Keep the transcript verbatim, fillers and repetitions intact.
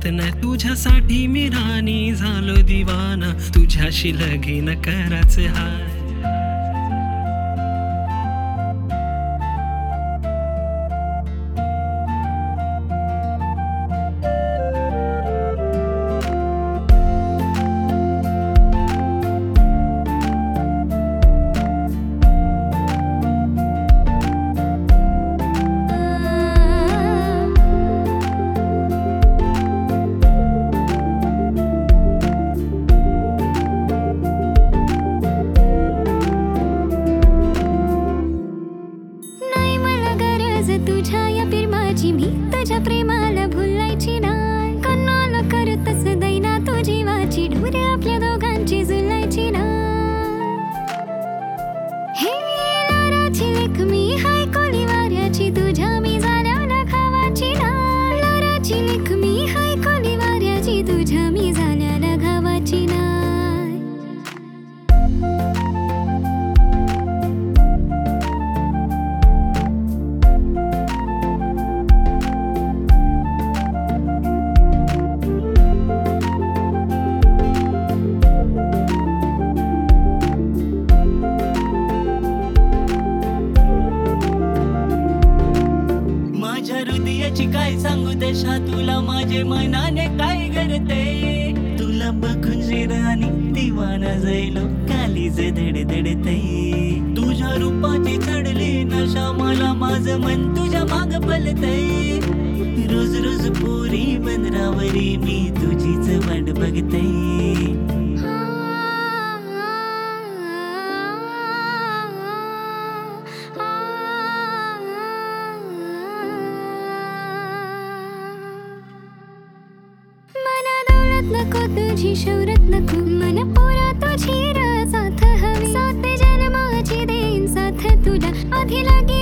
राहत नाही तुझ्यासाठी मी राणी झालो दिवाना, तुझ्याशी लगीन करायचे हाय. तुझ्या या प्रेमाची मी तुझ्या प्रेमाला भुलायची नाही, कन्नाला करतस दैना तू जीवाची डोर आपल्या दोघांची झुलायची ना. हे लाराची लेख मी हाय कोली वाऱ्याची, तुझ्या मी झाल्याला खावाची ना. लाराची लेख मी हाय कोली वाऱ्याची, तुझ्या मी झाल्याला घावाची ना. हृदयाची काय सांगू दशा तुला, माझे मनाने काय करते. तुला बघून जिरानी दिवाना जायलो कालीज धडधडते. तुझ्या रूपाची चढली नशा मला, माझं मन तुझ्या माग पलते. रोज रोज पोरी बंदरावरी मी तुझीच वाट बघते. नको तुझी शौरत नको, मन पोरा तुझी साथ हवी. सात जन्माची देईन साथ तुला, आधी लागे